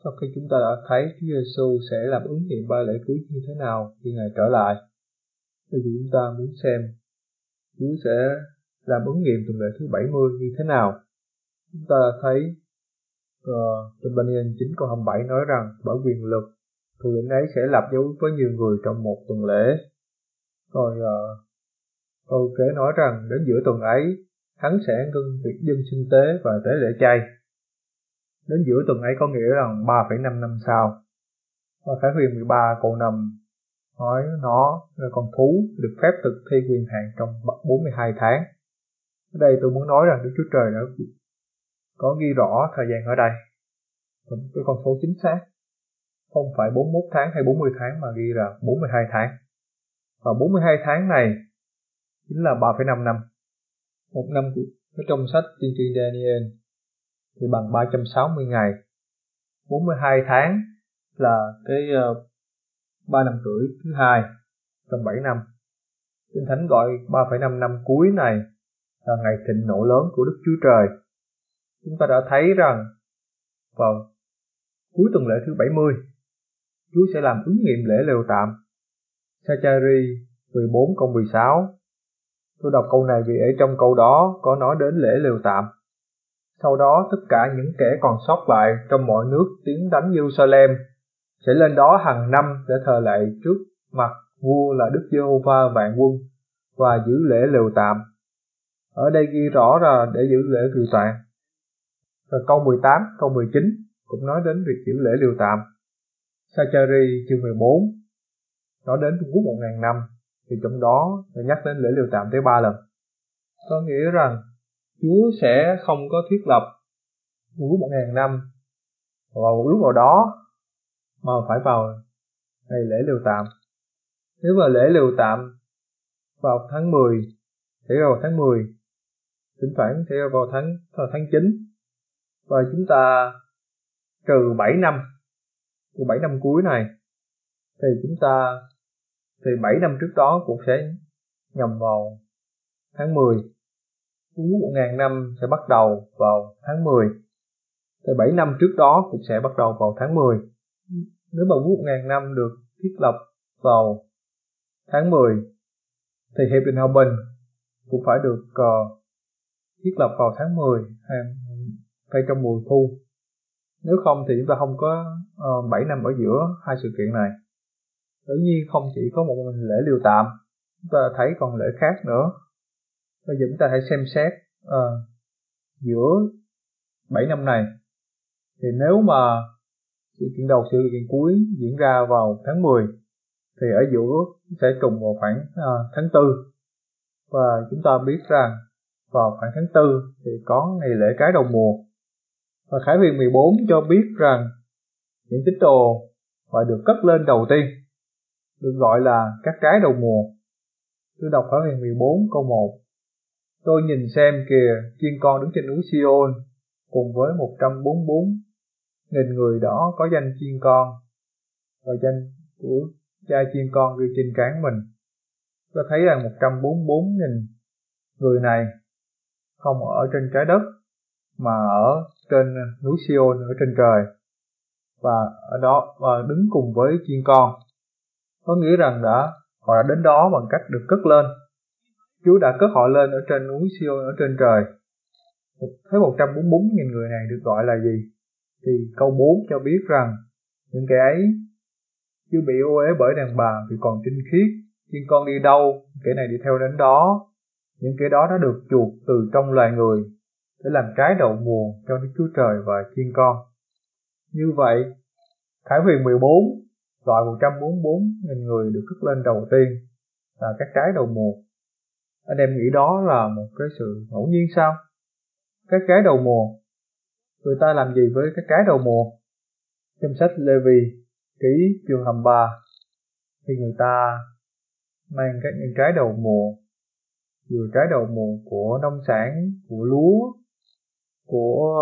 Sau khi chúng ta đã thấy Chúa Giêsu sẽ làm ứng nghiệm 3 lễ cuối như thế nào khi Ngài trở lại, bây giờ chúng ta muốn xem Chúa sẽ làm ứng nghiệm tuần lễ thứ 70 như thế nào. Chúng ta đã thấy trong Daniel 9 câu 27 nói rằng bởi quyền lực thủ lĩnh ấy sẽ lập dấu với nhiều người trong một tuần lễ. Rồi câu kế nói rằng đến giữa tuần ấy hắn sẽ ngưng việc dân sinh tế và tế lễ chay. Đến giữa tuần ấy có nghĩa rằng 3,5 năm sau. Và Khải Huyền 13 câu 5 nói nó là con thú được phép thực thi quyền hạn trong 42 tháng. Ở đây tôi muốn nói rằng Đức Chúa Trời đã có ghi rõ thời gian ở đây. Cái con số chính xác không phải 41 tháng hay 40 tháng mà ghi là 42 tháng. Và 42 tháng này chính là 3,5 năm. Một năm ở trong sách Tiên tri Daniel thì bằng 360 ngày. 42 tháng là cái 3 năm rưỡi thứ hai trong 7 năm. Kinh Thánh gọi 3,5 năm cuối này là ngày thịnh nộ lớn của Đức Chúa Trời. Chúng ta đã thấy rằng vào cuối tuần lễ thứ 70, Chúa sẽ làm ứng nghiệm lễ lều tạm. Sa-cha-ri 14 câu 16. Tôi đọc câu này vì ở trong câu đó có nói đến lễ lều tạm. Sau đó tất cả những kẻ còn sót lại trong mọi nước tiến đánh Jerusalem sẽ lên đó hàng năm để thờ lạy trước mặt vua là Đức Giê-hô-va vạn quân và giữ lễ lều tạm. Ở đây ghi rõ là để giữ lễ lều tạm. Rồi câu 18, câu 19 cũng nói đến việc giữ lễ lều tạm. Sa-cha-ri chương 14 nói đến Trung Quốc 1.000 năm, thì trong đó phải nhắc đến lễ lều tạm tới 3 lần. Có nghĩa rằng Chúa sẽ không có thiết lập Trung Quốc 1.000 năm vào một lúc nào đó mà phải vào ngày lễ lều tạm. Nếu mà lễ lều tạm vào tháng 10 sẽ vào tháng 10, thỉnh thoảng sẽ vào tháng 9, và chúng ta trừ 7 năm, của 7 năm cuối này thì chúng ta thì 7 năm trước đó cũng sẽ nhằm vào tháng 10. Trung Quốc 1.000 năm sẽ bắt đầu vào tháng 10. Thì 7 năm trước đó cũng sẽ bắt đầu vào tháng 10. Nếu mà Quốc 1.000 năm được thiết lập vào tháng 10 thì Hiệp định Hòa Bình cũng phải được thiết lập vào tháng 10 hay trong mùa thu. Nếu không thì chúng ta không có 7 năm ở giữa hai sự kiện này. Tự nhiên không chỉ có một mình lễ lều tạm, chúng ta thấy còn lễ khác nữa. Bây giờ chúng ta hãy xem xét giữa 7 năm này. Thì nếu mà sự kiện đầu sự kiện cuối diễn ra vào tháng 10 thì ở giữa sẽ trùng vào khoảng tháng 4. Và chúng ta biết rằng vào khoảng tháng 4 thì có ngày lễ trái đầu mùa. Và Khải Huyền 14 cho biết rằng những tín đồ phải được cất lên đầu tiên, được gọi là các trái đầu mùa. Tôi đọc Khải Huyền 14 câu 1. Tôi nhìn xem kìa, chiên con đứng trên núi Sion cùng với 144.000 người đó có danh chiên con và danh của cha chiên con ghi trên trán mình. Tôi thấy rằng 144.000 người này không ở trên trái đất mà ở trên núi Sion ở trên trời, và ở đó và đứng cùng với chiên con. Có nghĩa rằng họ đã đến đó bằng cách được cất lên. Chúa đã cất họ lên ở trên núi Sion ở trên trời. Thế 144.000 người này được gọi là gì? Thì câu 4 cho biết rằng những kẻ ấy chưa bị ô uế bởi đàn bà vì còn trinh khiết. Chiên con đi đâu, kẻ này đi theo đến đó. Những kẻ đó đã được chuộc từ trong loài người để làm trái đầu mùa cho Đức Chúa Trời và chiên con. Như vậy, Khải Huyền 14 gọi 144.000 người được cất lên đầu tiên là các trái đầu mùa. Anh em nghĩ đó là một cái sự ngẫu nhiên sao? Các trái đầu mùa, người ta làm gì với các trái đầu mùa? Trong sách Lê-vi ký chương 23 thì người ta mang những trái đầu mùa, vừa trái đầu mùa của nông sản, của lúa, của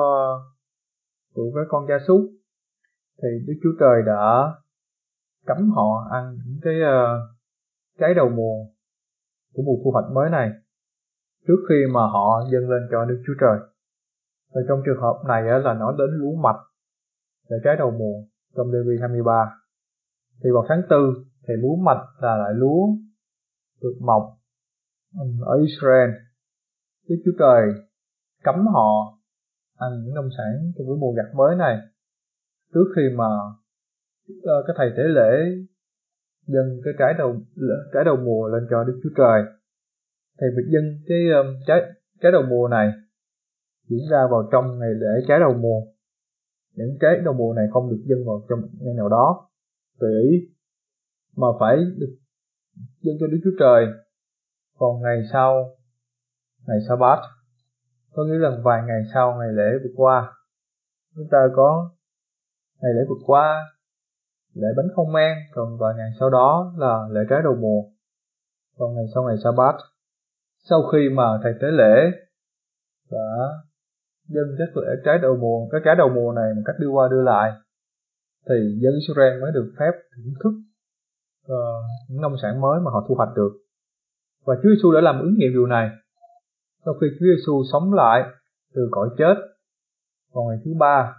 cái con gia súc, thì Đức Chúa Trời đã cấm họ ăn những cái trái đầu mùa của mùa thu hoạch mới này trước khi mà họ dâng lên cho Đức Chúa Trời. Và trong trường hợp này là nói đến lúa mạch. lễ trái đầu mùa trong Lê-vi 23. Thì vào tháng 4 thì lúa mạch là loại lúa được mọc ở Israel. Đức Chúa Trời cấm họ ăn những nông sản trong cái mùa gặt mới này trước khi mà cái thầy tế lễ dâng cái trái đầu mùa lên cho Đức Chúa Trời. Thì việc dâng cái trái đầu mùa này diễn ra vào trong ngày lễ trái đầu mùa. Những trái đầu mùa này không được dâng vào trong ngày nào đó tùy ý, mà phải được dâng cho Đức Chúa Trời vào ngày sau ngày Sa-bát, có nghĩa là vài ngày sau ngày lễ vượt qua. Chúng ta có ngày lễ vượt qua, lễ bánh không men, còn vài ngày sau đó là lễ trái đầu mùa, vào ngày sau ngày Sa-bát. Sau khi mà thầy tế lễ đã dâng các trái đầu mùa này một cách đưa qua đưa lại, thì dân Israel mới được phép thưởng thức những nông sản mới mà họ thu hoạch được. Và Chúa Giêsu đã làm ứng nghiệm điều này. Sau khi Chúa Giêsu sống lại từ cõi chết vào ngày thứ 3,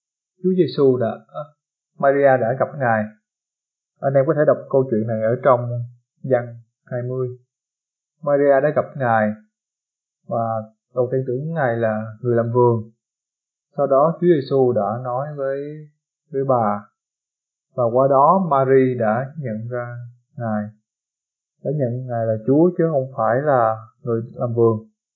Maria đã gặp Ngài. Anh em có thể đọc câu chuyện này ở trong Giăng 20. Maria đã gặp Ngài và đầu tiên tưởng Ngài là người làm vườn. Sau đó Chúa Giêsu đã nói với bà, và qua đó Mary đã nhận ra Ngài là Chúa chứ không phải là người làm vườn.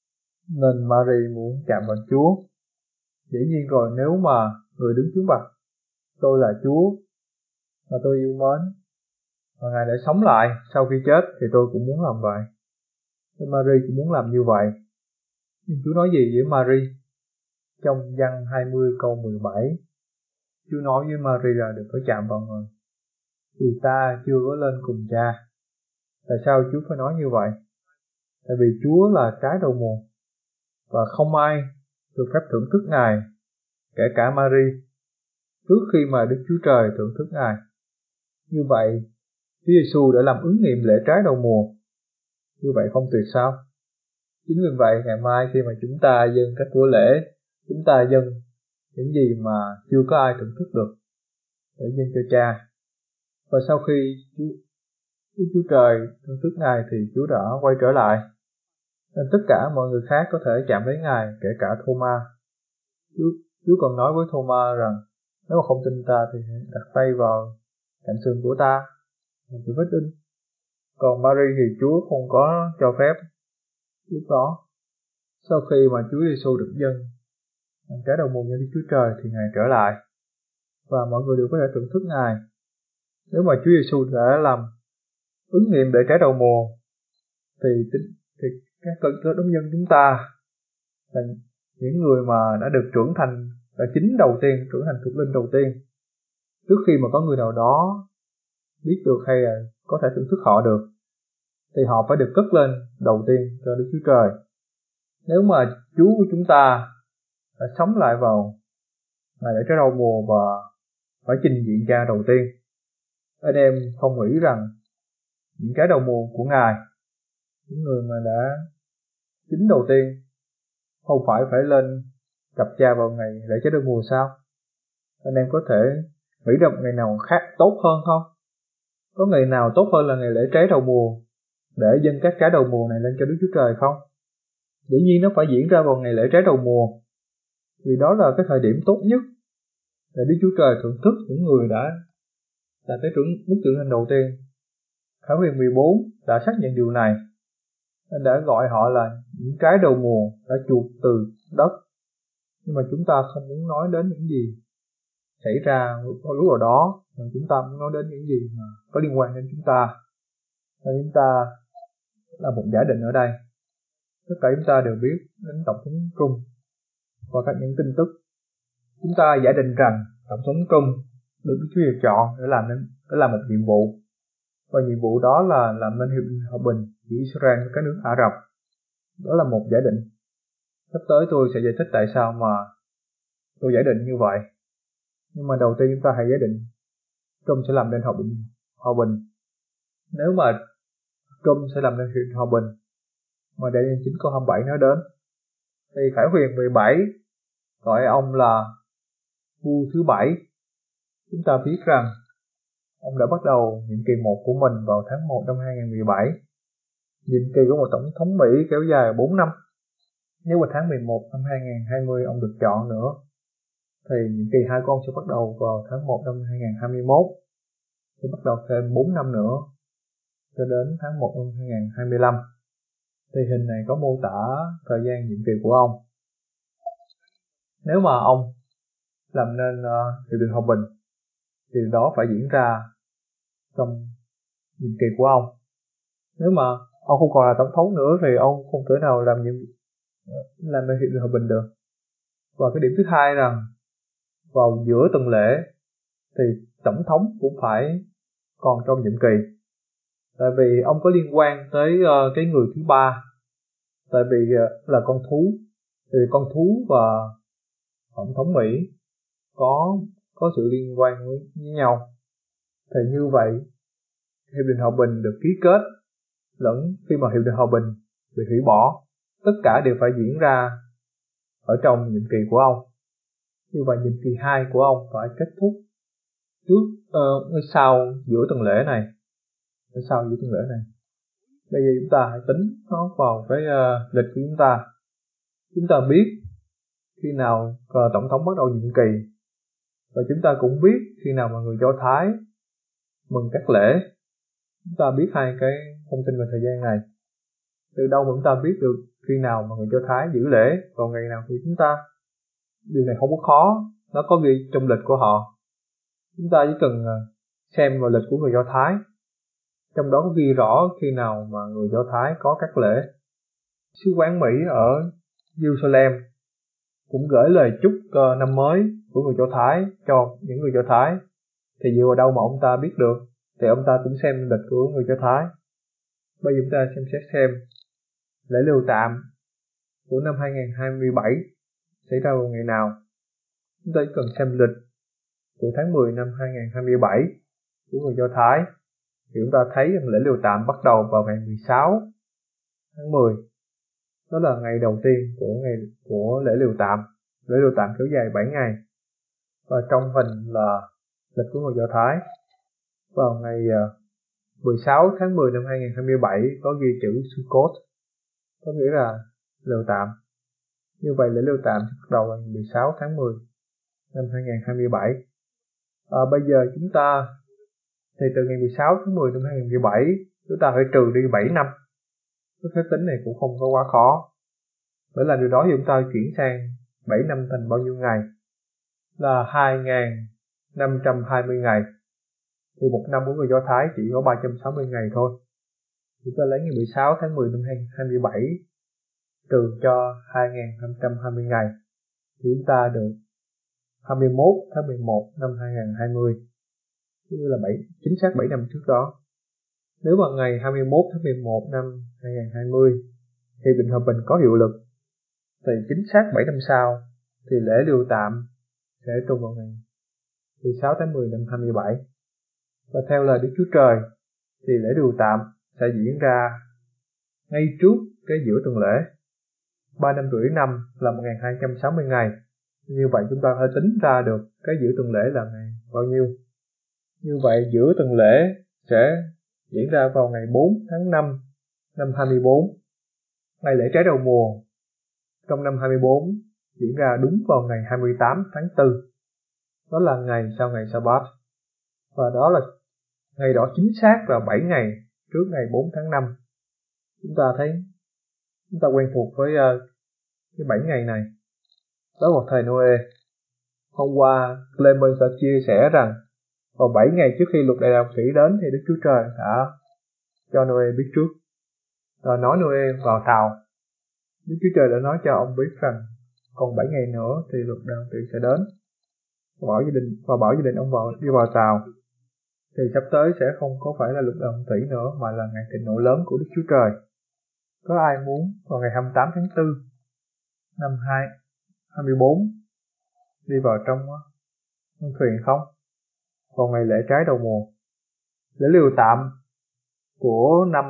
Nên Mary muốn chạm vào Chúa. Dĩ nhiên rồi, nếu mà người đứng trước mặt tôi là Chúa mà tôi yêu mến, và Ngài đã sống lại sau khi chết, thì tôi cũng muốn làm vậy. Nên Mary cũng muốn làm như vậy. Nhưng Chúa nói gì với Mary? Trong Giăng 20 câu 17, Chúa nói với Mary là đừng có chạm vào người, vì ta chưa có lên cùng Cha. Tại sao Chúa phải nói như vậy? Tại vì Chúa là trái đầu mùa, và không ai được phép thưởng thức Ngài, kể cả Mary, trước khi mà Đức Chúa Trời thưởng thức Ngài. Như vậy, Chúa Giêsu đã làm ứng nghiệm lễ trái đầu mùa. Như vậy không tuyệt sao? Chính vì vậy, ngày mai khi mà chúng ta dâng các của lễ, chúng ta dâng những gì mà chưa có ai thưởng thức được để dâng cho Cha. Và sau khi Đức Chúa Trời thưởng thức Ngài thì Chúa đã quay trở lại. Nên tất cả mọi người khác có thể chạm đến Ngài, kể cả Thô-ma. Chúa còn nói với Thô-ma rằng, nếu mà không tin ta thì hãy đặt tay vào cạnh sườn của ta, chịu vết đinh. Còn Mary thì Chúa không có cho phép lúc đó. Sau khi mà Chúa Giêsu được dâng trái đầu mùa cho Đức Chúa Trời thì Ngài trở lại, và mọi người đều có thể thưởng thức Ngài. Nếu mà Chúa Giêsu đã làm ứng nghiệm để trái đầu mùa, thì các cơ đốc nhân chúng ta là những người mà đã được trưởng thành, là chính đầu tiên, trưởng thành thuộc linh đầu tiên. Trước khi mà có người nào đó biết được hay là có thể thưởng thức họ được, thì họ phải được cất lên đầu tiên cho Đức Chúa Trời. Nếu mà Chúa của chúng ta đã sống lại vào ngày lễ trái đầu mùa và phải trình diện Cha đầu tiên, anh em không nghĩ rằng những trái đầu mùa của Ngài, những người mà đã chính đầu tiên, không phải lên gặp Cha vào ngày lễ trái đầu mùa sao? Anh em có thể nghĩ ra một ngày nào khác tốt hơn không? Có ngày nào tốt hơn là ngày lễ trái đầu mùa để dâng các trái đầu mùa này lên cho Đức Chúa Trời không? Dĩ nhiên nó phải diễn ra vào ngày lễ trái đầu mùa, vì đó là cái thời điểm tốt nhất để Đức Chúa Trời thưởng thức những người đã là cái mức trưởng thành đầu tiên. Khải Huyền 14 đã xác nhận điều này. Anh đã gọi họ là những trái đầu mùa đã chuộc từ đất. Nhưng mà chúng ta không muốn nói đến những gì xảy ra lúc nào đó, mà chúng ta muốn nói đến những gì mà có liên quan đến chúng ta. Nên chúng ta là một giả định ở đây. Tất cả chúng ta đều biết đến Tổng thống Trump và các những tin tức. Chúng ta giả định rằng Tổng thống Trump được Đức Chúa Trời chọn để làm một nhiệm vụ. Và nhiệm vụ đó là làm nên hiệp định hòa bình giữa Israel với các nước Ả Rập. Đó là một giả định. Sắp tới tôi sẽ giải thích tại sao mà tôi giả định như vậy. Nhưng mà đầu tiên chúng ta hãy giả định Trump sẽ làm nên hòa bình. Nếu mà Trump sẽ làm nên hiệp định hòa bình mà Daniel 9 câu 27 nói đến, thì Khải Huyền 17 gọi ông là vua thứ 7 chúng ta biết rằng ông đã bắt đầu nhiệm kỳ 1 của mình vào tháng 1 năm 2017. Nhiệm kỳ của một tổng thống Mỹ kéo dài 4 năm. Nếu vào tháng 11 năm 2020 ông được chọn nữa, thì nhiệm kỳ 2 của ông sẽ bắt đầu vào tháng 1 năm 2021. Sẽ bắt đầu thêm 4 năm nữa, cho đến tháng 1 năm 2025. Thì hình này có mô tả thời gian nhiệm kỳ của ông. Nếu mà ông làm nên Hiệp định Hòa Bình, thì đó phải diễn ra trong nhiệm kỳ của ông. Nếu mà ông không còn là tổng thống nữa thì ông không thể nào làm nên Hiệp định Hòa Bình được. Và cái điểm thứ hai rằng vào giữa tuần lễ thì tổng thống cũng phải còn trong nhiệm kỳ, tại vì ông có liên quan tới cái người thứ ba, tại vì là con thú. Thì con thú và tổng thống Mỹ có sự liên quan với nhau. Thì như vậy Hiệp định Hòa Bình được ký kết, lẫn khi mà Hiệp định Hòa Bình bị hủy bỏ, tất cả đều phải diễn ra ở trong nhiệm kỳ của ông. Như vậy nhiệm kỳ 2 của ông phải kết thúc sau giữa tuần lễ này. Sau giữa tuần lễ này. Bây giờ chúng ta hãy tính nó vào cái lịch của chúng ta. Chúng ta biết khi nào tổng thống bắt đầu nhiệm kỳ, và chúng ta cũng biết khi nào mà người Do Thái mừng các lễ. Chúng ta biết hai cái thông tin về thời gian này. Từ đâu mà chúng ta biết được khi nào mà người Do Thái giữ lễ vào ngày nào của chúng ta? Điều này không có khó, nó có ghi trong lịch của họ. Chúng ta chỉ cần xem vào lịch của người Do Thái, trong đó có ghi rõ khi nào mà người Do Thái có các lễ. Sứ quán Mỹ ở Jerusalem cũng gửi lời chúc năm mới của người Do Thái cho những người Do Thái. Thì dựa vào đâu mà ông ta biết được? Thì ông ta cũng xem lịch của người Do Thái. Bây giờ chúng ta xem lễ Lều Tạm của năm 2027 xảy ra vào ngày nào. Chúng ta chỉ cần xem lịch của tháng 10 năm 2027 của người Do Thái, thì chúng ta thấy rằng lễ Lều Tạm bắt đầu vào ngày 16 tháng 10. Đó là ngày đầu tiên của lễ Lều Tạm. Lễ Lều Tạm kéo dài 7 ngày. Và trong hình là lịch của người Do Thái. Vào ngày 16 tháng 10 năm 2027 có ghi chữ Sukkot, có nghĩa là Lều Tạm. Như vậy lễ Lều Tạm bắt đầu vào ngày 16 tháng 10 năm 2027. Bây giờ chúng ta thì từ ngày 16 tháng 10 năm 2017 chúng ta phải trừ đi 7 năm. Cái phép tính này cũng không có quá khó. Để làm điều đó thì chúng ta chuyển sang 7 năm thành bao nhiêu ngày? Là 2.520 ngày. Thì một năm của người Do Thái chỉ có 360 ngày thôi. Chúng ta lấy ngày 16 tháng 10 năm 2027 trừ cho 2.520 ngày, thì chúng ta được 21 tháng 11 năm 2020. Tức là chính xác 7 năm trước đó. Nếu mà ngày 21 tháng 11 năm 2020 thì Hiệp định Hòa Bình có hiệu lực, thì chính xác 7 năm sau thì lễ Lều Tạm sẽ trùng vào ngày 16 tháng 10 năm 2027. Và theo lời Đức Chúa Trời thì lễ Lều Tạm sẽ diễn ra ngay trước cái giữa tuần lễ. 3 năm rưỡi năm là 1.260 ngày. Như vậy chúng ta phải tính ra được cái giữa tuần lễ là ngày bao nhiêu. Như vậy giữa tuần lễ sẽ diễn ra vào ngày 4 tháng 5 năm 24. Ngày lễ trái đầu mùa trong năm 24 diễn ra đúng vào ngày 28 tháng 4. Đó là ngày sau ngày Sa-bát. Và đó là ngày đó chính xác là 7 ngày trước ngày 4 tháng 5. Chúng ta thấy, chúng ta quen thuộc với cái 7 ngày này. Đó vào thời Noe. Hôm qua Clement đã chia sẻ rằng vào 7 ngày trước khi luật đại đạo thủy đến thì Đức Chúa Trời đã cho Noe biết trước. Rồi nói Noe vào tàu. Đức Chúa Trời đã nói cho ông biết rằng còn 7 ngày nữa thì luật đại đạo thủy sẽ đến. Và bảo gia đình ông đi vào tàu. Thì sắp tới sẽ không có phải là luật đại đạo thủy nữa, mà là ngày thịnh nộ lớn của Đức Chúa Trời. Có ai muốn vào ngày 28 tháng 4 năm 2024 đi vào trong con thuyền không? Vào ngày lễ trái đầu mùa. Lễ Lều Tạm của năm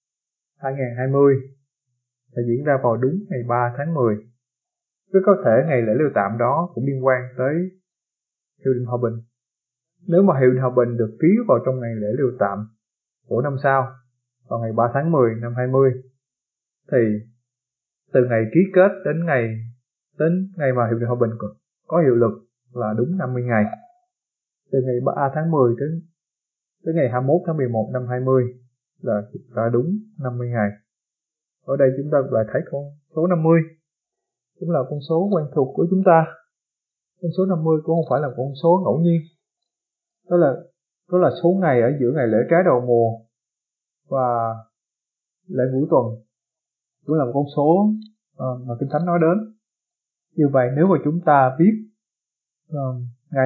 2020 sẽ diễn ra vào đúng ngày 3 tháng 10. Rất có thể ngày lễ Lều Tạm đó cũng liên quan tới Hiệp định Hòa Bình. Nếu mà Hiệp định Hòa Bình được ký vào trong ngày lễ Liều Tạm của năm sau, vào ngày 3 tháng 10 năm 20, thì từ ngày ký kết đến ngày mà Hiệp định Hòa Bình có hiệu lực là đúng 50 ngày. Từ ngày 3 tháng 10 đến ngày 21 tháng 11 năm 20 là đúng 50 ngày. Ở đây chúng ta lại thấy con số 50 cũng là con số quen thuộc của chúng ta. Con số 50 cũng không phải là con số ngẫu nhiên. Đó là số ngày ở giữa ngày lễ trái đầu mùa và lễ ngũ tuần, cũng là một con số mà Kinh Thánh nói đến. Như vậy nếu mà chúng ta biết ngày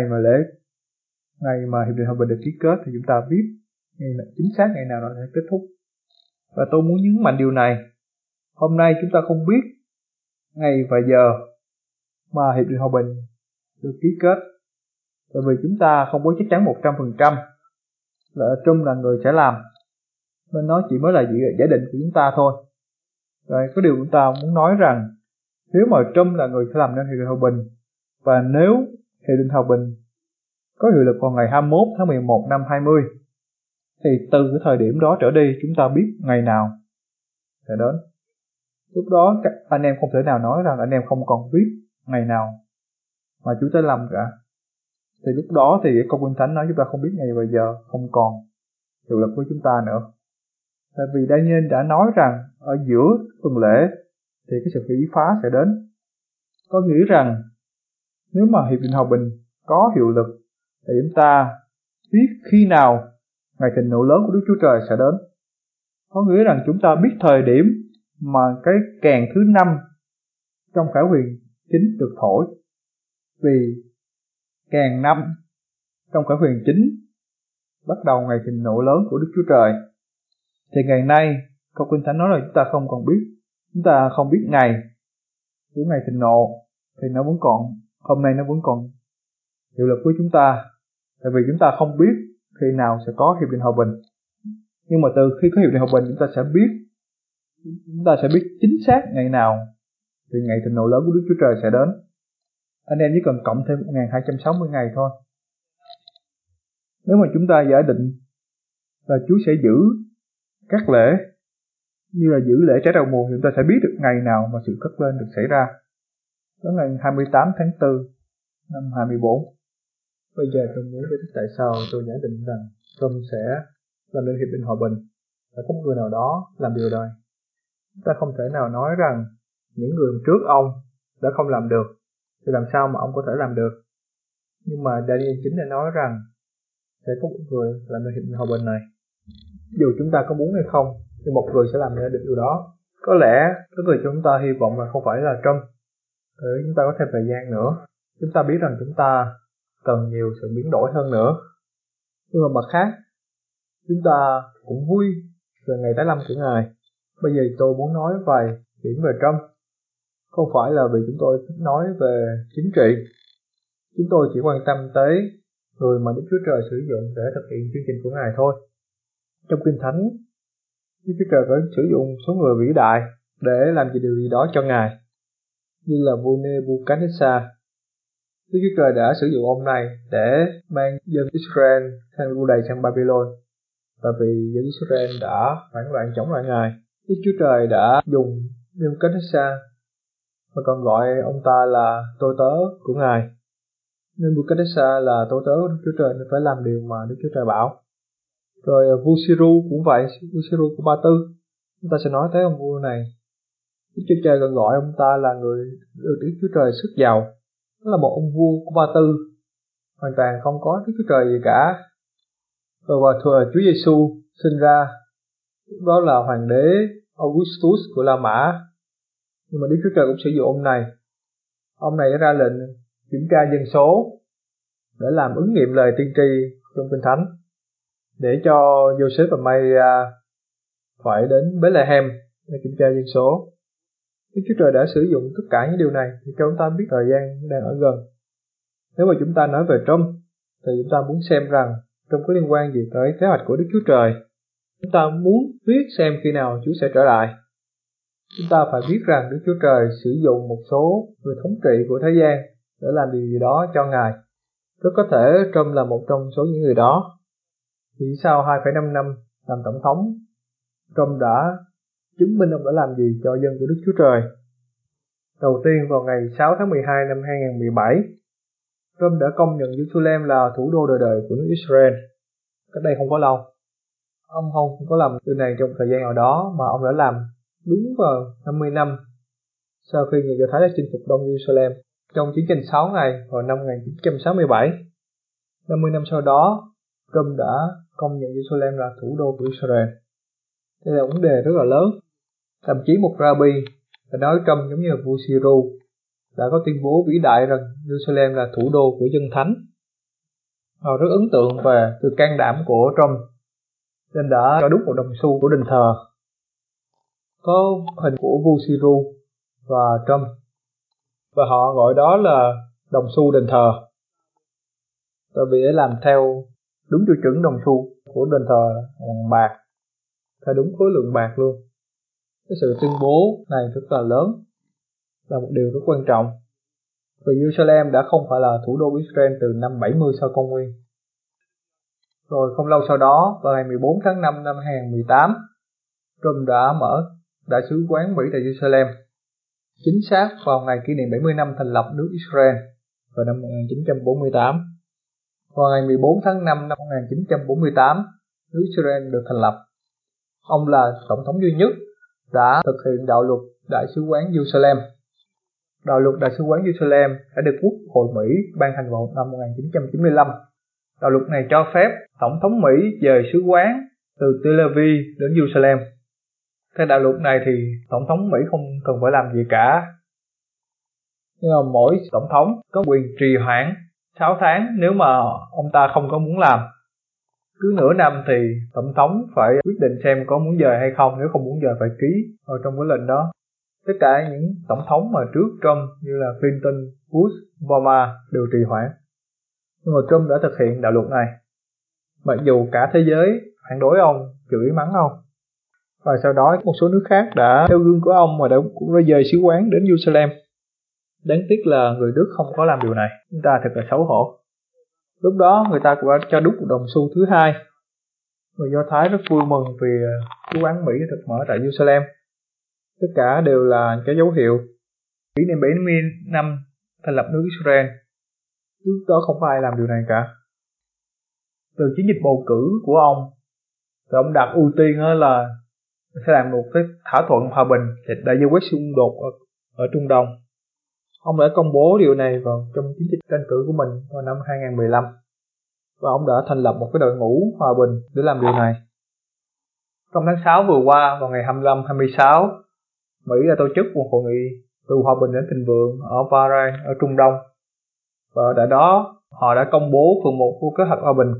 mà Hiệp định Hòa Bình được ký kết thì chúng ta biết chính xác ngày nào nó sẽ kết thúc. Và tôi muốn nhấn mạnh điều này. Hôm nay chúng ta không biết ngày và giờ mà Hiệp định Hòa Bình được ký kết, tại vì chúng ta không có chắc chắn 100% là Trump là người sẽ làm, nên nó chỉ mới là giả định của chúng ta thôi. Rồi có điều chúng ta muốn nói rằng nếu mà Trump là người sẽ làm nên Hiệp định Hòa Bình, và nếu Hiệp định Hòa Bình có hiệu lực vào ngày 21 tháng 11 năm 20, thì từ cái thời điểm đó trở đi chúng ta biết ngày nào sẽ đến. Lúc đó các anh em không thể nào nói rằng anh em không còn biết ngày nào mà Chúa sẽ làm cả. Thì lúc đó thì câu Kinh Thánh nói chúng ta không biết ngày và giờ không còn hiệu lực với chúng ta nữa. Tại vì Daniel đã nói rằng ở giữa tuần lễ thì cái sự phỉ phá sẽ đến. Có nghĩa rằng nếu mà Hiệp định Hòa Bình có hiệu lực thì chúng ta biết khi nào ngày thịnh nộ lớn của Đức Chúa Trời sẽ đến. Có nghĩa rằng chúng ta biết thời điểm mà cái kèn thứ 5 trong khải huyền chính được thổi. Vì kèn 5 trong khải huyền chính bắt đầu ngày thịnh nộ lớn của Đức Chúa Trời. Thì ngày nay câu Kinh Thánh nói là chúng ta không còn biết, chúng ta không biết ngày của ngày thịnh nộ, thì nó vẫn còn, hôm nay nó vẫn còn hiệu lực với chúng ta. Tại vì chúng ta không biết khi nào sẽ có Hiệp định Hòa Bình. Nhưng mà từ khi có Hiệp định Hòa Bình chúng ta sẽ biết chính xác ngày nào thì ngày thịnh nộ lớn của Đức Chúa Trời sẽ đến. Anh em chỉ cần cộng thêm 1260 ngày thôi. Nếu mà chúng ta giả định là Chúa sẽ giữ các lễ như là giữ lễ trái đầu mùa, thì chúng ta sẽ biết được ngày nào mà sự cất lên được xảy ra. Đó là ngày 28 tháng 4 năm 24. Bây giờ tôi muốn biết tại sao tôi giả định rằng Trump sẽ làm nên Hiệp định Hòa Bình. Và có một người nào đó làm điều này. Chúng ta không thể nào nói rằng những người trước ông đã không làm được, thì làm sao mà ông có thể làm được. Nhưng mà Daniel chính đã nói rằng sẽ có một người làm nên Hiệp định Hòa Bình này. Dù chúng ta có muốn hay không, thì một người sẽ làm nên được điều đó. Có lẽ cái người chúng ta hy vọng là không phải là Trump, để chúng ta có thêm thời gian nữa. Chúng ta biết rằng chúng ta cần nhiều sự biến đổi hơn nữa. Nhưng mà mặt khác, chúng ta cũng vui về ngày tái lâm của Ngài. Bây giờ tôi muốn nói vài điểm về Trump. Không phải là vì chúng tôi thích nói về chính trị. Chúng tôi chỉ quan tâm tới người mà Đức Chúa Trời sử dụng để thực hiện chương trình của Ngài thôi. Trong Kinh Thánh, Đức Chúa Trời có sử dụng số người vĩ đại để làm điều gì đó cho Ngài, như là vua Nebuchadnezzar. Đức Chúa Trời đã sử dụng ông này để mang dân Israel sang lưu đày sang Babylon. Tại vì dân Israel đã phản loạn chống lại Ngài, Đức Chúa Trời đã dùng Nebuchadnezzar và còn gọi ông ta là tôi tớ của Ngài. Nebuchadnezzar là tôi tớ của Đức Chúa Trời nên phải làm điều mà Đức Chúa Trời bảo. Rồi vua Siru cũng vậy, vua Siru của Ba Tư. Chúng ta sẽ nói tới ông vua này. Đức Chúa Trời còn gọi ông ta là người được Đức Chúa Trời sức giàu. Đó là một ông vua của Ba Tư, hoàn toàn không có Đức Chúa Trời gì cả. Rồi vào thời Chúa Giêsu sinh ra, đó là hoàng đế Augustus của La Mã. Nhưng mà Đức Chúa Trời cũng sử dụng ông này. Ông này đã ra lệnh kiểm tra dân số để làm ứng nghiệm lời tiên tri trong Kinh Thánh, để cho Joseph và Maria phải đến Bethlehem để kiểm tra dân số. Đức Chúa Trời đã sử dụng tất cả những điều này để cho chúng ta biết thời gian đang ở gần. Nếu mà chúng ta nói về Trump, thì chúng ta muốn xem rằng Trump có liên quan gì tới kế hoạch của Đức Chúa Trời. Chúng ta muốn biết xem khi nào Chúa sẽ trở lại. Chúng ta phải biết rằng Đức Chúa Trời sử dụng một số người thống trị của thế gian để làm điều gì đó cho Ngài. Rất có thể Trump là một trong số những người đó. Chỉ sau 2,5 năm làm tổng thống, Trump đã chứng minh ông đã làm gì cho dân của Đức Chúa Trời. Đầu tiên vào ngày 6 tháng 12 năm 2017, Trump đã công nhận Jerusalem là thủ đô đời đời của nước Israel. Cách đây không có lâu. Ông không có làm điều này trong thời gian nào đó, mà ông đã làm đúng vào 50 năm sau khi người Do Thái đã chinh phục Đông Jerusalem trong chiến tranh 6 ngày vào năm 1967. 50 năm sau đó, Trump đã công nhận Jerusalem là thủ đô của Israel. Đây là vấn đề rất là lớn. Thậm chí một rabbi đã nói Trump giống như là vua Siru đã có tuyên bố vĩ đại rằng Jerusalem là thủ đô của dân thánh. Họ rất ấn tượng về sự can đảm của Trump, nên đã cho đúc một đồng xu của đền thờ có hình của vua Siru và Trump, và họ gọi đó là đồng xu đền thờ, tại vì để làm theo đúng tiêu chuẩn đồng xu của đền thờ bằng bạc, theo đúng khối lượng bạc luôn. Cái sự tuyên bố này rất là lớn, là một điều rất quan trọng, vì Jerusalem đã không phải là thủ đô của Israel từ năm 70 sau công nguyên. Rồi không lâu sau đó, vào ngày 14 tháng 5 năm 2018, Trump đã mở đại sứ quán Mỹ tại Jerusalem, chính xác vào ngày kỷ niệm 70 năm thành lập nước Israel vào năm 1948. Vào ngày 14 tháng 5 năm 1948, nước Israel được thành lập. Ông là tổng thống duy nhất đã thực hiện đạo luật đại sứ quán Jerusalem. Đạo luật đại sứ quán Jerusalem đã được Quốc hội Mỹ ban hành vào năm 1995. Đạo luật này cho phép tổng thống Mỹ dời sứ quán từ Tel Aviv đến Jerusalem. Theo đạo luật này thì tổng thống Mỹ không cần phải làm gì cả. Nhưng mà mỗi tổng thống có quyền trì hoãn 6 tháng nếu mà ông ta không có muốn làm. Cứ nửa năm thì tổng thống phải quyết định xem có muốn dời hay không, nếu không muốn dời phải ký vào trong cái lệnh đó. Tất cả những tổng thống mà trước Trump như là Clinton, Bush, Obama đều trì hoãn. Nhưng mà Trump đã thực hiện đạo luật này, mặc dù cả thế giới phản đối ông, chửi mắng ông. Và sau đó một số nước khác đã theo gương của ông mà đã dời sứ quán đến Jerusalem. Đáng tiếc là người Đức không có làm điều này, chúng ta thật là xấu hổ. Lúc đó người ta cũng đã cho đúc một đồng xu thứ hai. Người Do Thái rất vui mừng vì sứ quán Mỹ được mở tại Jerusalem. Tất cả đều là cái dấu hiệu kỷ niệm 70 năm thành lập nước Israel. Trước đó không có ai làm điều này cả. Từ chiến dịch bầu cử của ông, thì ông đặt ưu tiên là sẽ làm một cái thỏa thuận hòa bình để giải quyết xung đột ở Trung Đông. Ông đã công bố điều này vào trong chiến dịch tranh cử của mình vào năm 2015. Và ông đã thành lập một cái đội ngũ hòa bình để làm điều này. Trong tháng 6 vừa qua, vào ngày 25-26, Mỹ đã tổ chức một hội nghị từ hòa bình đến thịnh vượng ở Bahrain ở Trung Đông. Và tại đó, họ đã công bố phần 1 của kế hoạch hòa bình.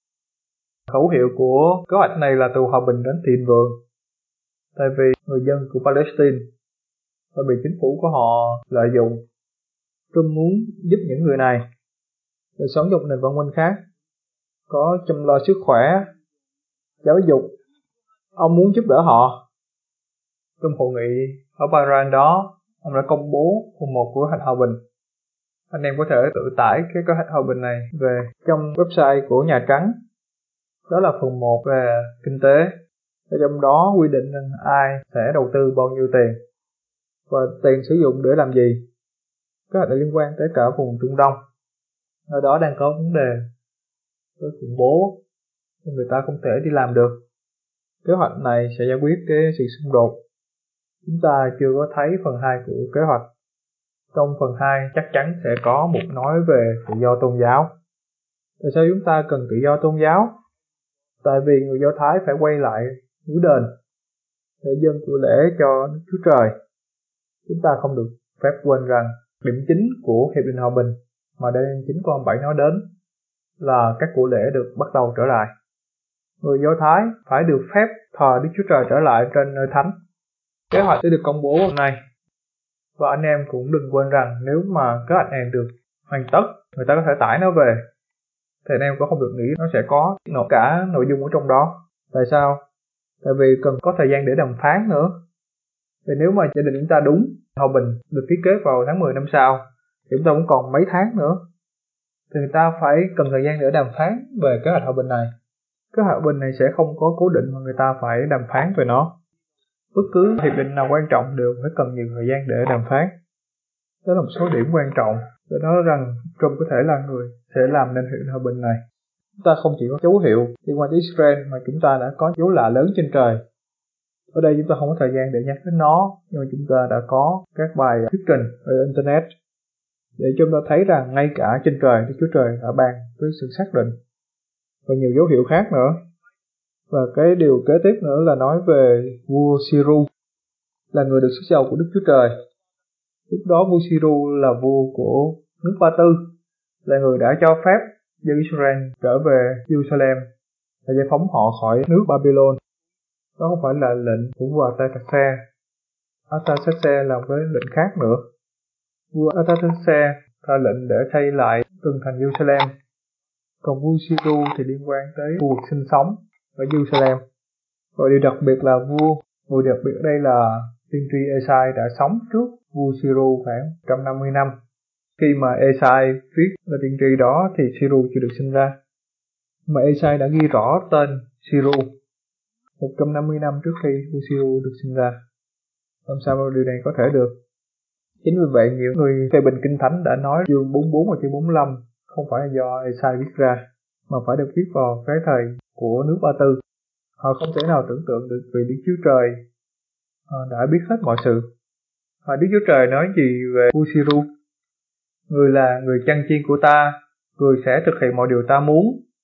Khẩu hiệu của kế hoạch này là từ hòa bình đến thịnh vượng. Tại vì người dân của Palestine đã bị chính phủ của họ lợi dụng. Trump muốn giúp những người này để sống trong nền văn minh khác, có chăm lo sức khỏe, giáo dục. Ông muốn giúp đỡ họ. Trong hội nghị ở Bahrain đó, ông đã công bố phần 1 của kế hoạch hòa bình. Anh em có thể tự tải cái kế hoạch hòa bình này về trong website của Nhà Trắng. Đó là phần 1 về kinh tế. Ở trong đó quy định rằng ai sẽ đầu tư bao nhiêu tiền và tiền sử dụng để làm gì. Kế hoạch này liên quan tới cả vùng Trung Đông. Ở đó đang có vấn đề với khủng bố, nên người ta không thể đi làm được. Kế hoạch này sẽ giải quyết cái sự xung đột. Chúng ta chưa có thấy phần 2 của kế hoạch. Trong phần 2 chắc chắn sẽ có một nói về tự do tôn giáo. Tại sao chúng ta cần tự do tôn giáo? Tại vì người Do Thái phải quay lại núi đền để dâng của lễ cho Đức Chúa Trời. Chúng ta không được phép quên rằng điểm chính của Hiệp định Hòa bình mà Daniel 9:7 nói đến là các của lễ được bắt đầu trở lại. Người Do Thái phải được phép thờ Đức Chúa Trời trở lại trên nơi thánh. Kế hoạch sẽ được công bố hôm nay. Và anh em cũng đừng quên rằng nếu mà kế hoạch này được hoàn tất, người ta có thể tải nó về, thì anh em cũng không được nghĩ nó sẽ có cả nội dung ở trong đó. Tại sao? Tại vì cần có thời gian để đàm phán nữa. Vì nếu mà gia đình chúng ta đúng, hòa bình được ký kết vào tháng 10 năm sau, thì chúng ta cũng còn mấy tháng nữa. thì người ta phải cần thời gian để đàm phán về kế hoạch hòa bình này. Kế hoạch hòa bình này sẽ không có cố định mà người ta phải đàm phán về nó. Bất cứ hiệp định nào quan trọng đều phải cần nhiều thời gian để đàm phán. Đó là một số điểm quan trọng để nói rằng Trump có thể là người sẽ làm nên hiệp định hòa bình này. Chúng ta không chỉ có dấu hiệu liên quan tới Israel mà chúng ta đã có dấu lạ lớn trên trời. Ở đây chúng ta không có thời gian để nhắc đến nó, nhưng mà chúng ta đã có các bài thuyết trình ở Internet để chúng ta thấy rằng ngay cả trên trời Đức Chúa Trời đã ban với sự xác định và nhiều dấu hiệu khác nữa. Và cái điều kế tiếp nữa là nói về vua Siru là người được sức giàu của Đức Chúa Trời. Lúc đó vua Siru là vua của nước Ba Tư, là người đã cho phép dân Israel trở về Jerusalem và giải phóng họ khỏi nước Babylon. Đó không phải là lệnh của vua Artaxerxes. Artaxerxes là một cái lệnh khác nữa. Vua Artaxerxes ra lệnh để xây lại tường thành Jerusalem. Còn vua Siru thì liên quan tới khu vực sinh sống ở Jerusalem. Và điều đặc biệt là điều đặc biệt ở đây là tiên tri Esai đã sống trước vua Siru khoảng 150 năm. Khi mà Esai viết là tiên tri đó thì Siru chưa được sinh ra. Mà Esai đã ghi rõ tên Siru 150 năm trước khi vua Siru được sinh ra. Làm sao mà điều này có thể được? Chính vì vậy nhiều người phê bình Kinh Thánh đã nói chương 44 và chương 45 không phải là do Esai viết ra, mà phải được viết vào cái thời của nước Ba Tư. Họ không thể nào tưởng tượng được vì Đức Chúa Trời đã biết hết mọi sự. Và Đức Chúa Trời nói gì về vua Siru? Người là người chăn chiên của ta, người sẽ thực hiện mọi điều ta muốn.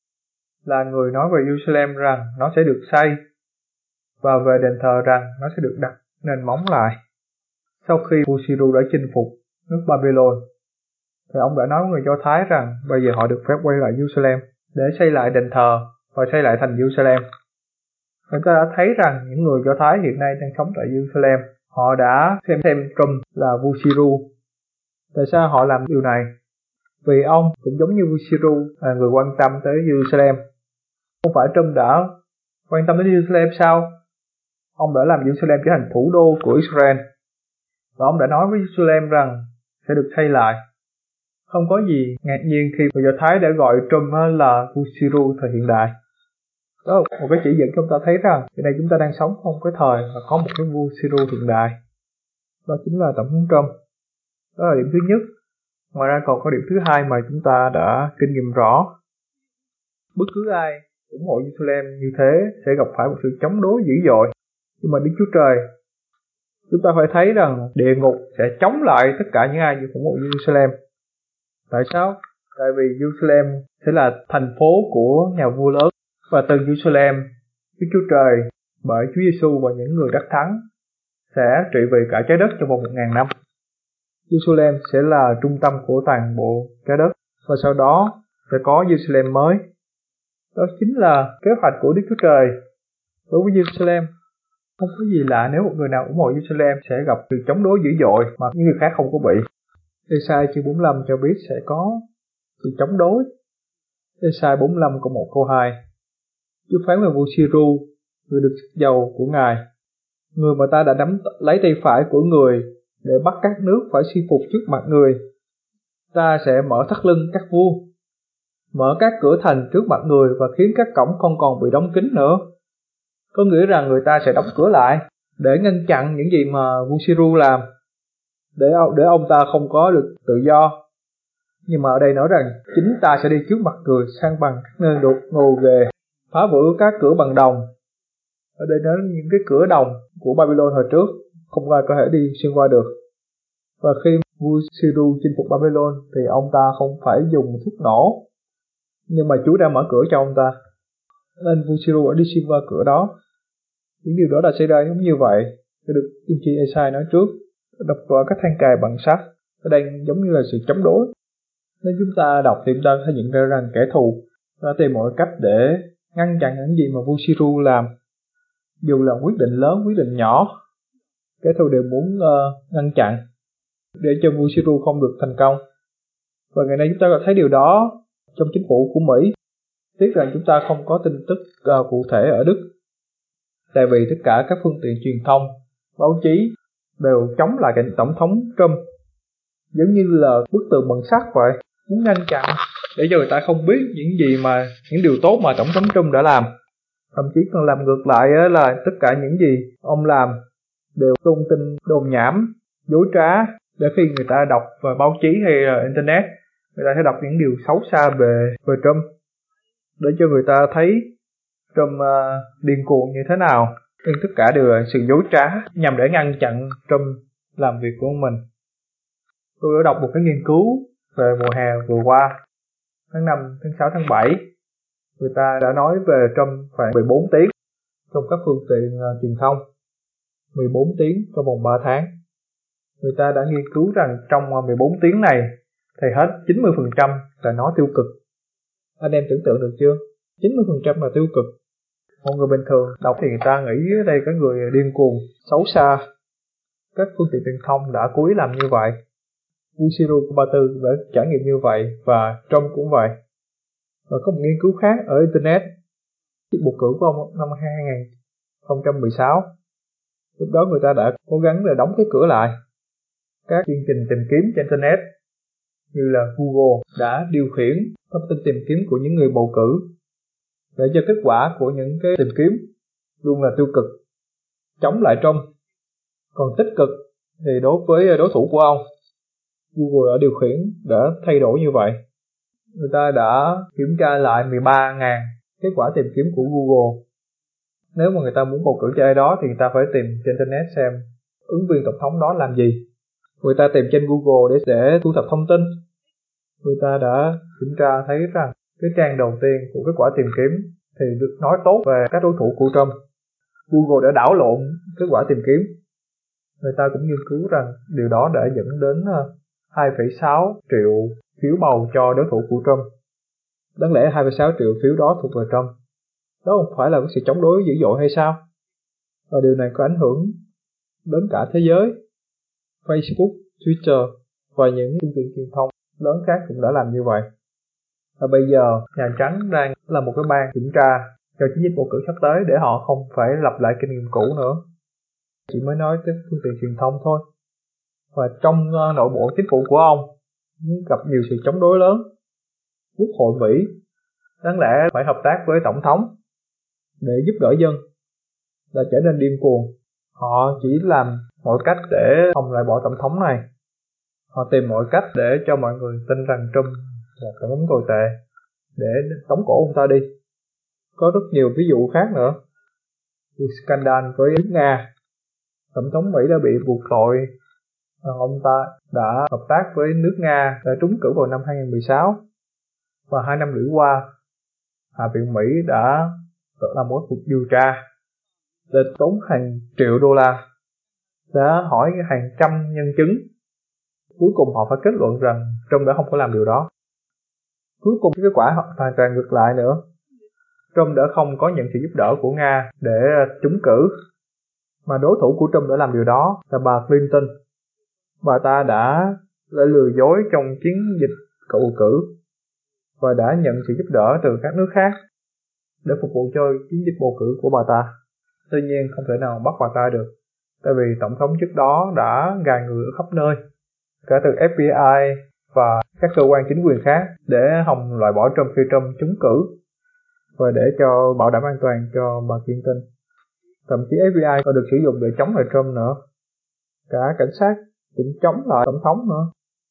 Là người nói về Jerusalem rằng nó sẽ được xây, và về đền thờ rằng nó sẽ được đặt nền móng lại. Sau khi vua Siru đã chinh phục nước Babylon, thì ông đã nói với người Do Thái rằng bây giờ họ được phép quay lại Jerusalem để xây lại đền thờ và xây lại thành Jerusalem. Người ta đã thấy rằng những người Do Thái hiện nay đang sống tại Jerusalem, họ đã xem Trump là vua Siru. Tại sao họ làm điều này? Vì ông cũng giống như vua Siru là người quan tâm tới Jerusalem. Không phải Trump đã quan tâm đến Jerusalem sao? Ông đã làm Jerusalem trở thành thủ đô của Israel. Và ông đã nói với Jerusalem rằng sẽ được xây lại. Không có gì ngạc nhiên khi người Do Thái đã gọi Trump là vua Siru thời hiện đại. Đó là một cái chỉ dẫn chúng ta thấy rằng hiện nay chúng ta đang sống trong cái thời mà có một cái vua Siru hiện đại. Đó chính là Tổng thống Trump. Đó là điểm thứ nhất. Ngoài ra còn có điểm thứ hai mà chúng ta đã kinh nghiệm rõ. Bất cứ ai ủng hộ Jerusalem như thế sẽ gặp phải một sự chống đối dữ dội. Nhưng mà Đức Chúa Trời, chúng ta phải thấy rằng địa ngục sẽ chống lại tất cả những ai ủng hộ Jerusalem. Tại sao? Tại vì Jerusalem sẽ là thành phố của nhà vua lớn. Và từ Jerusalem, Đức Chúa Trời bởi Chúa Giêsu và những người đắc thắng sẽ trị vì cả trái đất trong vòng 1000 năm. Jerusalem sẽ là trung tâm của toàn bộ trái đất. Và sau đó sẽ có Jerusalem mới. Đó chính là kế hoạch của Đức Chúa Trời đối với Jerusalem. Không có gì lạ nếu một người nào ủng hộ Jerusalem sẽ gặp sự chống đối dữ dội mà những người khác không có bị. Esai chương 45 cho biết sẽ có sự chống đối. Esai 45 câu 1 câu 2. Chúa phán về vua Siru, người được sức giàu của Ngài, người mà ta đã nắm lấy tay phải của người để bắt các nước phải suy phục trước mặt người. Ta sẽ mở thắt lưng các vua, mở các cửa thành trước mặt người và khiến các cổng không còn bị đóng kín nữa. Có nghĩa rằng người ta sẽ đóng cửa lại để ngăn chặn những gì mà vua Siru làm, để ông ta không có được tự do. Nhưng mà ở đây nói rằng chính ta sẽ đi trước mặt người sang bằng các nơi đột ngột ghề, phá vỡ các cửa bằng đồng. Ở đây nói những cái cửa đồng của Babylon hồi trước không ai có thể đi xuyên qua được. Và khi vua Siru chinh phục Babylon thì ông ta không phải dùng thuốc nổ, nhưng mà Chúa đã mở cửa cho ông ta, nên vua Siru đã đi xuyên qua cửa đó. Những điều đó đã xảy ra giống như vậy, được tiên tri Esai nói trước. Đọc qua các thanh cài bằng sắt ở đây giống như là sự chống đối. Nếu chúng ta đọc thì chúng ta thấy nhận ra rằng kẻ thù đã tìm mọi cách để ngăn chặn những gì mà vua Siru làm. Dù là quyết định lớn, quyết định nhỏ, kẻ thù đều muốn ngăn chặn để cho vua Siru không được thành công. Và ngày nay chúng ta có thấy điều đó trong chính phủ của Mỹ. Tiếc rằng chúng ta không có tin tức cụ thể ở Đức. Tại vì tất cả các phương tiện truyền thông, báo chí đều chống lại cái tổng thống Trump, giống như là bức tường bằng sắt vậy, muốn ngăn chặn để cho người ta không biết những điều tốt mà Tổng thống Trump đã làm. Thậm chí còn làm ngược lại là tất cả những gì ông làm đều tung tin đồn nhảm, dối trá, để khi người ta đọc vào báo chí hay là internet, người ta sẽ đọc những điều xấu xa về Trump, để cho người ta thấy Trump điên cuồng như thế nào. Nhưng tất cả đều là sự dối trá nhằm để ngăn chặn Trump làm việc của mình. Tôi đã đọc một cái nghiên cứu về mùa hè vừa qua, tháng 5, tháng 6, tháng 7. Người ta đã nói về Trump khoảng 14 tiếng trong các phương tiện truyền thông. 14 tiếng trong vòng 3 tháng. Người ta đã nghiên cứu rằng trong 14 tiếng này thì hết 90% là nói tiêu cực. Anh em tưởng tượng được chưa? 90% là tiêu cực. Một người bình thường đọc thì người ta nghĩ ở đây có người điên cuồng, xấu xa. Các phương tiện truyền thông đã cố ý làm như vậy. Bushiro Kubatu đã trải nghiệm như vậy và Trump cũng vậy. Và có một nghiên cứu khác ở Internet, bầu cử của ông năm 2016. Lúc đó người ta đã cố gắng để đóng cái cửa lại. Các chương trình tìm kiếm trên Internet như là Google đã điều khiển thông tin tìm kiếm của những người bầu cử để cho kết quả của những cái tìm kiếm luôn là tiêu cực, chống lại Trump. Còn tích cực thì đối với đối thủ của ông, Google đã điều khiển để thay đổi như vậy. Người ta đã kiểm tra lại 13.000 kết quả tìm kiếm của Google. Nếu mà người ta muốn bầu cử cho ai đó thì người ta phải tìm trên Internet xem ứng viên tổng thống đó làm gì. Người ta tìm trên Google để thu thập thông tin. Người ta đã kiểm tra thấy rằng cái trang đầu tiên của kết quả tìm kiếm thì được nói tốt về các đối thủ của Trump. Google đã đảo lộn kết quả tìm kiếm. Người ta cũng nghiên cứu rằng điều đó đã dẫn đến 2,6 triệu phiếu bầu cho đối thủ của Trump. Đáng lẽ 2,6 triệu phiếu đó thuộc về Trump. Đó không phải là một sự chống đối dữ dội hay sao? Và điều này có ảnh hưởng đến cả thế giới. Facebook, Twitter và những phương tiện truyền thông lớn khác cũng đã làm như vậy. Và bây giờ Nhà Trắng đang là một cái ban kiểm tra cho chiến dịch bầu cử sắp tới để họ không phải lặp lại kinh nghiệm cũ nữa. Chỉ mới nói tới phương tiện truyền thông thôi. Và trong nội bộ chính phủ của ông gặp nhiều sự chống đối lớn. Quốc hội Mỹ đáng lẽ phải hợp tác với tổng thống để giúp đỡ dân là trở nên điên cuồng. Họ chỉ làm mọi cách để không loại bỏ tổng thống này. Họ tìm mọi cách để cho mọi người tin rằng Trump là tổng thống tồi tệ để tống cổ ông ta đi. Có rất nhiều ví dụ khác nữa. Scandal với nước Nga. Tổng thống Mỹ đã bị buộc tội ông ta đã hợp tác với nước Nga để trúng cử vào năm 2016. Và 2 năm rưỡi qua, Hạ viện Mỹ đã làm một cuộc điều tra để tốn hàng triệu đô la, đã hỏi hàng trăm nhân chứng. Cuối cùng họ phải kết luận rằng Trump đã không có làm điều đó. Cuối cùng cái kết quả hoàn toàn ngược lại nữa. Trump đã không có nhận sự giúp đỡ của Nga để trúng cử, mà đối thủ của Trump đã làm điều đó là bà Clinton. Bà ta đã lừa dối trong chiến dịch bầu cử và đã nhận sự giúp đỡ từ các nước khác để phục vụ cho chiến dịch bầu cử của bà ta. Tuy nhiên không thể nào bắt bà ta được, tại vì tổng thống trước đó đã gài người ở khắp nơi, cả từ FBI và các cơ quan chính quyền khác để hòng loại bỏ Trump khi Trump trúng cử và để cho bảo đảm an toàn cho bà Clinton. Thậm chí FBI còn được sử dụng để chống lại Trump nữa. Cả cảnh sát cũng chống lại tổng thống nữa.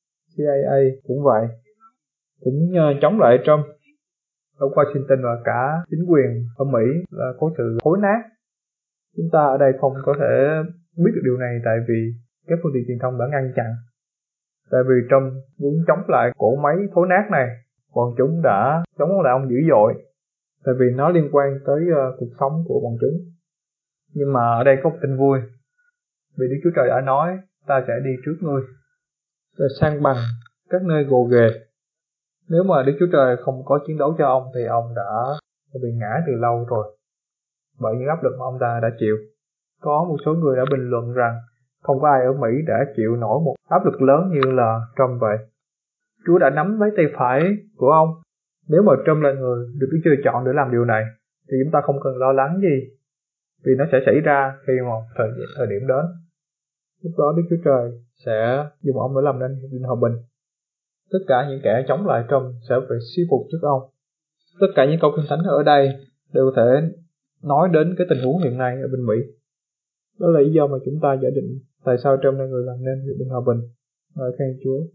CIA cũng vậy, cũng chống lại Trump. Ở Washington và cả chính quyền ở Mỹ là có sự thối nát. Chúng ta ở đây không có thể biết được điều này tại vì các phương tiện truyền thông đã ngăn chặn. Tại vì Trump muốn chống lại cỗ máy thối nát này, bọn chúng đã chống lại ông dữ dội. Tại vì nó liên quan tới cuộc sống của bọn chúng. Nhưng mà ở đây có một tin vui. Vì Đức Chúa Trời đã nói, ta sẽ đi trước ngươi để san bằng các nơi gồ ghề. Nếu mà Đức Chúa Trời không có chiến đấu cho ông thì ông đã bị ngã từ lâu rồi, bởi những áp lực mà ông ta đã chịu. Có một số người đã bình luận rằng không có ai ở Mỹ đã chịu nổi một áp lực lớn như là Trump vậy. Chúa đã nắm lấy tay phải của ông. Nếu mà Trump là người được Đức Chúa Trời chọn để làm điều này thì chúng ta không cần lo lắng gì, vì nó sẽ xảy ra khi mà thời điểm đến. Lúc đó Đức Chúa Trời sẽ dùng ông để làm nên hòa bình. tất cả những kẻ chống lại Trump sẽ phải suy phục trước ông. Tất cả những câu kinh thánh ở đây đều có thể nói đến cái tình huống hiện nay ở bên Mỹ. Đó là lý do mà chúng ta giả định tại sao Trump là người làm nên hiệp định hòa bình. Ngợi khen Chúa.